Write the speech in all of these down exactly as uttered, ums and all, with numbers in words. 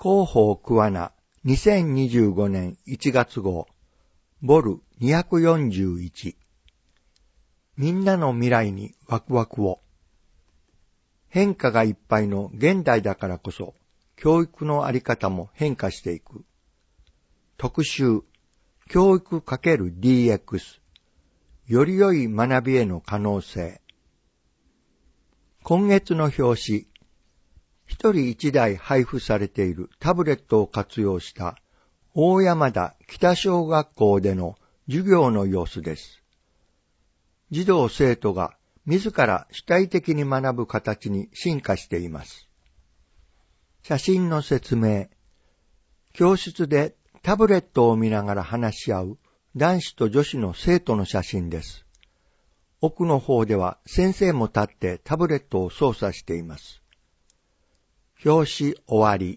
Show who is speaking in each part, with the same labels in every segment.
Speaker 1: 広報桑名にせんにじゅうごねんいちがつ号ボルにひゃくよんじゅういち。みんなの未来にワクワクを。変化がいっぱいの現代だからこそ教育のあり方も変化していく。特集教育 ×ディーエックス より良い学びへの可能性。今月の表紙、一人一台配布されているタブレットを活用した大山田北小学校での授業の様子です。児童生徒が自ら主体的に学ぶ形に進化しています。写真の説明。教室でタブレットを見ながら話し合う男子と女子の生徒の写真です。奥の方では先生も立ってタブレットを操作しています。表紙終わり。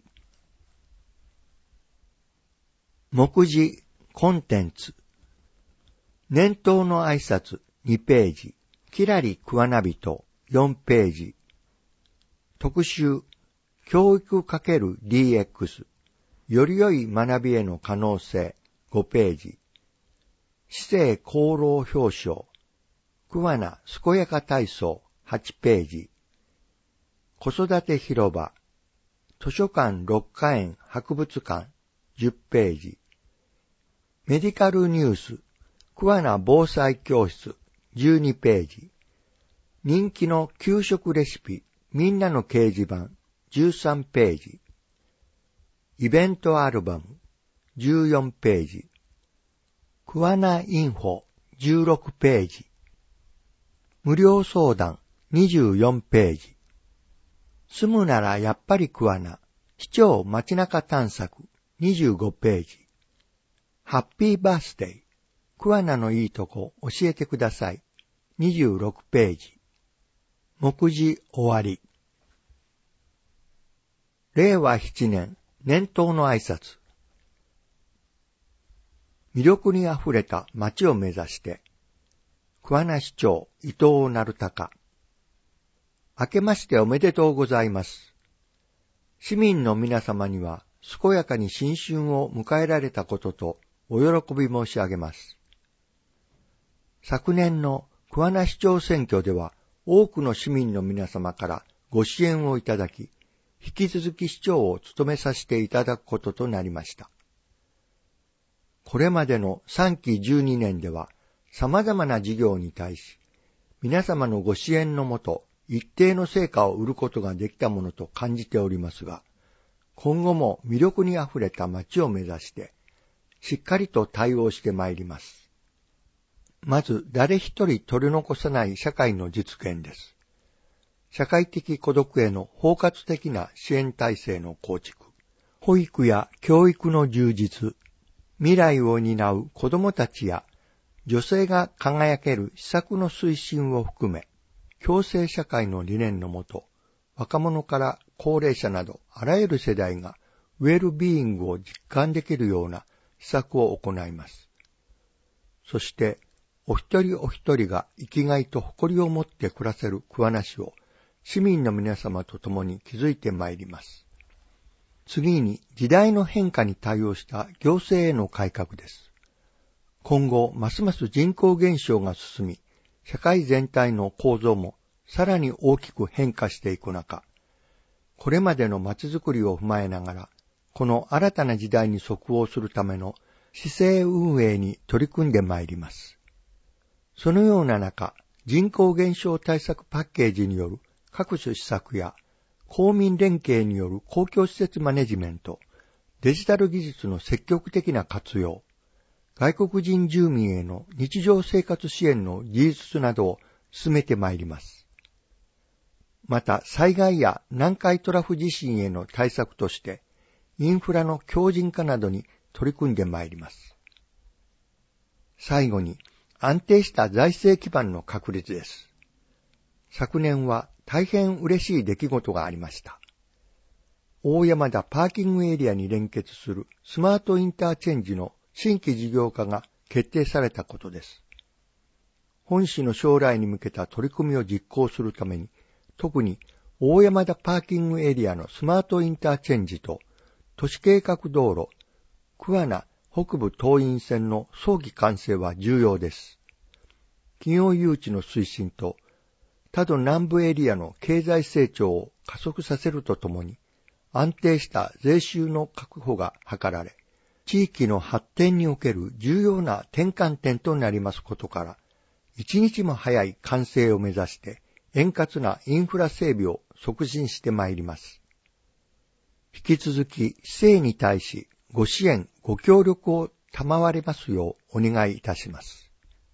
Speaker 1: 目次コンテンツ。年頭の挨拶にページ。きらり桑名人よんページ。特集教育 ×ディーエックス より良い学びへの可能性ごページ。市政功労表彰桑名健やか体操はちページ。子育て広場図書館六花園博物館じゅっページ。メディカルニュース桑名防災教室じゅうにページ。人気の給食レシピみんなの掲示板じゅうさんページ。イベントアルバムじゅうよんページ。桑名インフォじゅうろくページ。無料相談にじゅうよんページ。住むならやっぱり桑名市長街中探索にじゅうごページ。ハッピーバースデー桑名のいいとこ教えてくださいにじゅうろくページ。目次終わり。れいわななねん年頭の挨拶。魅力にあふれた街を目指して桑名市長伊藤成孝。明けましておめでとうございます。市民の皆様には健やかに新春を迎えられたこととお喜び申し上げます。昨年の桑名市長選挙では多くの市民の皆様からご支援をいただき、引き続き市長を務めさせていただくこととなりました。これまでのさんきじゅうにねんでは様々な事業に対し、皆様のご支援のもと一定の成果を得ることができたものと感じておりますが、今後も魅力にあふれた街を目指して、しっかりと対応してまいります。まず、誰一人取り残さない社会の実現です。社会的孤独への包括的な支援体制の構築、保育や教育の充実、未来を担う子どもたちや女性が輝ける施策の推進を含め、共生社会の理念のもと、若者から高齢者などあらゆる世代がウェルビーイングを実感できるような施策を行います。そして、お一人お一人が生きがいと誇りを持って暮らせる桑名市を市民の皆様と共に築いてまいります。次に時代の変化に対応した行政への改革です。今後、ますます人口減少が進み、社会全体の構造もさらに大きく変化していく中、これまでの街づくりを踏まえながら、この新たな時代に即応するための市政運営に取り組んでまいります。そのような中、人口減少対策パッケージによる各種施策や公民連携による公共施設マネジメント、デジタル技術の積極的な活用、外国人住民への日常生活支援の技術などを進めてまいります。また、災害や南海トラフ地震への対策として、インフラの強靭化などに取り組んでまいります。最後に、安定した財政基盤の確立です。昨年は大変嬉しい出来事がありました。大山田パーキングエリアに連結するスマートインターチェンジの新規事業化が決定されたことです。本市の将来に向けた取り組みを実行するために、特に大山田パーキングエリアのスマートインターチェンジと都市計画道路、桑名北部東院線の早期完成は重要です。企業誘致の推進と、多度南部エリアの経済成長を加速させるとともに、安定した税収の確保が図られ、地域の発展における重要な転換点となりますことから、一日も早い完成を目指して、円滑なインフラ整備を促進してまいります。引き続き、市政に対し、ご支援、ご協力を賜りますようお願いいたします。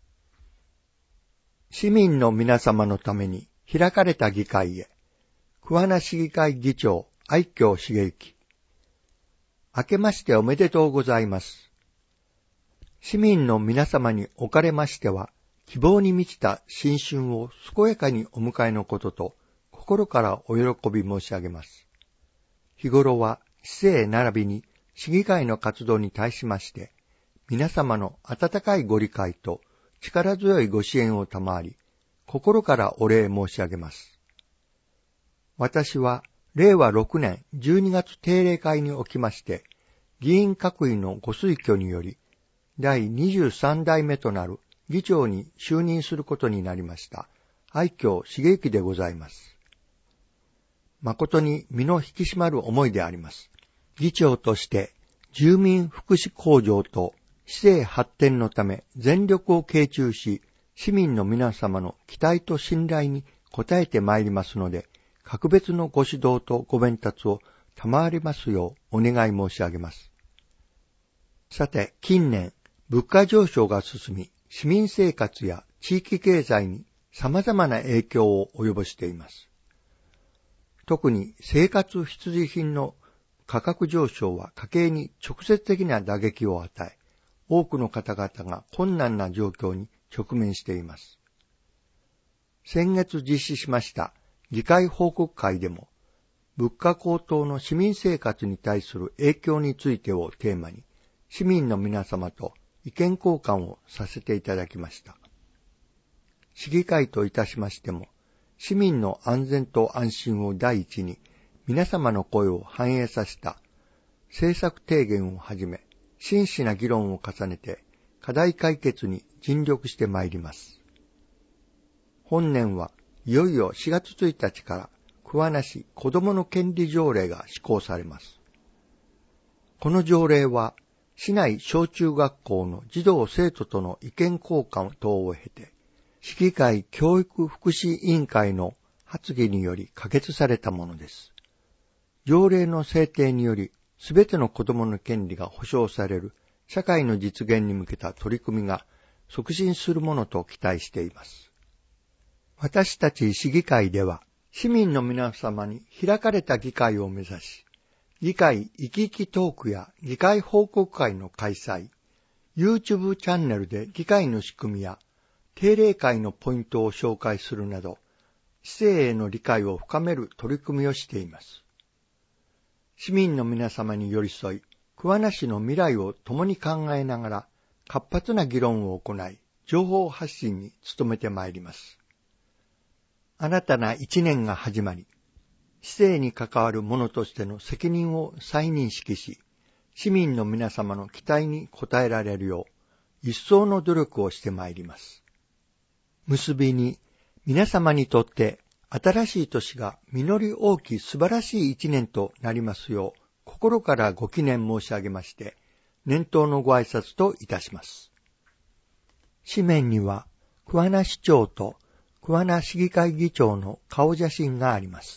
Speaker 1: 市民の皆様のために開かれた議会へ、桑名市議会議長、愛京茂之。明けましておめでとうございます。市民の皆様におかれましては、希望に満ちた新春を健やかにお迎えのことと、心からお喜び申し上げます。日頃は、市政並びに市議会の活動に対しまして、皆様の温かいご理解と力強いご支援を賜り、心からお礼申し上げます。私は、れいわろくねんじゅうにがつ定例会におきまして、議員各位のご推挙により、だいにじゅうさんだいめとなる議長に就任することになりました、愛京茂之でございます。誠に身の引き締まる思いであります。議長として、住民福祉向上と市政発展のため全力を傾注し、市民の皆様の期待と信頼に応えてまいりますので、格別のご指導とご鞭撻を賜りますようお願い申し上げます。さて、近年、物価上昇が進み、市民生活や地域経済に様々な影響を及ぼしています。特に生活必需品の価格上昇は家計に直接的な打撃を与え、多くの方々が困難な状況に直面しています。先月実施しました議会報告会でも、物価高騰の市民生活に対する影響についてをテーマに、市民の皆様と意見交換をさせていただきました。市議会といたしましても、市民の安全と安心を第一に、皆様の声を反映させた政策提言をはじめ、真摯な議論を重ねて、課題解決に尽力してまいります。本年はいよいよしがつついたちから桑名市子どもの権利条例が施行されます。この条例は市内小中学校の児童生徒との意見交換等を経て、市議会教育福祉委員会の発議により可決されたものです。条例の制定により、すべての子どもの権利が保障される社会の実現に向けた取り組みが促進するものと期待しています。私たち市議会では、市民の皆様に開かれた議会を目指し、議会生き生きトークや議会報告会の開催、YouTube チャンネルで議会の仕組みや定例会のポイントを紹介するなど、市政への理解を深める取り組みをしています。市民の皆様に寄り添い、桑名市の未来を共に考えながら、活発な議論を行い、情報発信に努めてまいります。新たな一年が始まり、市政に関わる者としての責任を再認識し、市民の皆様の期待に応えられるよう、一層の努力をしてまいります。結びに、皆様にとって新しい年が実り大き素晴らしい一年となりますよう、心からご祈念申し上げまして、年頭のご挨拶といたします。紙面には、桑名市長と桑名市議会議長の顔写真があります。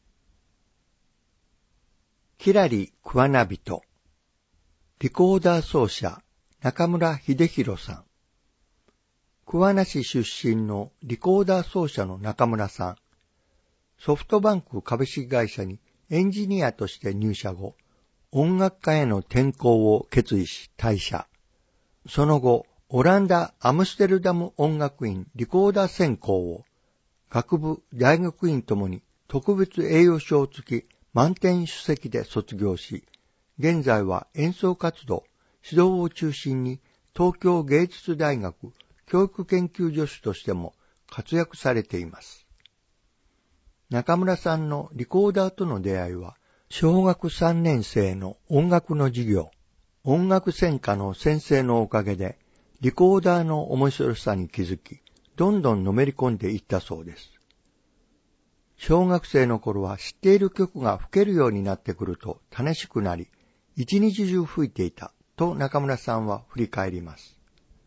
Speaker 1: きらり桑名人、リコーダー奏者中村秀弘さん。桑名市出身のリコーダー奏者の中村さん、ソフトバンク株式会社にエンジニアとして入社後、音楽家への転向を決意し退社。その後、オランダ・アムステルダム音楽院リコーダー専攻を、学部・大学院ともに特別栄誉賞付き満点首席で卒業し、現在は演奏活動、指導を中心に東京芸術大学教育研究助手としても活躍されています。中村さんのリコーダーとの出会いは、 小学さんねん生の音楽の授業、音楽専科の先生のおかげで、リコーダーの面白さに気づき、どんどんのめり込んでいったそうです。小学生の頃は知っている曲が吹けるようになってくると楽しくなり、一日中吹いていたと中村さんは振り返ります。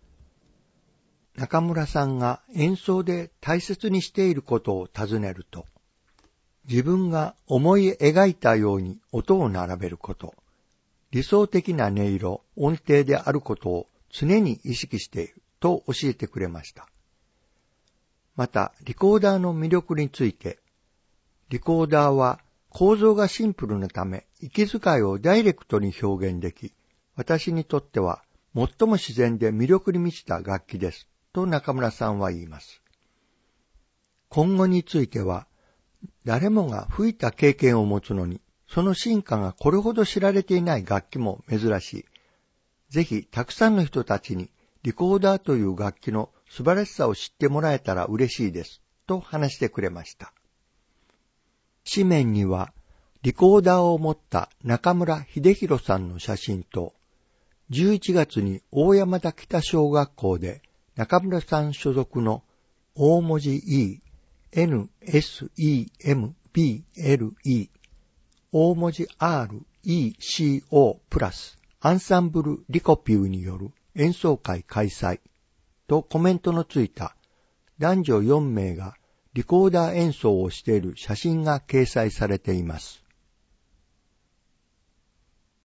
Speaker 1: 中村さんが演奏で大切にしていることを尋ねると、自分が思い描いたように音を並べること、理想的な音色、音程であることを常に意識していると教えてくれました。また、リコーダーの魅力について、リコーダーは構造がシンプルなため、息遣いをダイレクトに表現でき、私にとっては最も自然で魅力に満ちた楽器です、と中村さんは言います。今後については、誰もが吹いた経験を持つのに、その進化がこれほど知られていない楽器も珍しい。ぜひたくさんの人たちにリコーダーという楽器の素晴らしさを知ってもらえたら嬉しいです、と話してくれました。紙面には、リコーダーを持った中村秀弘さんの写真と、じゅういちがつに大山田北小学校で中村さん所属の大文字 E、エヌエスイーエムビーエルイー、大文字 アールイーシーオー プラスアンサンブルリコピューによる演奏会開催とコメントのついた男女よんめいがリコーダー演奏をしている写真が掲載されています。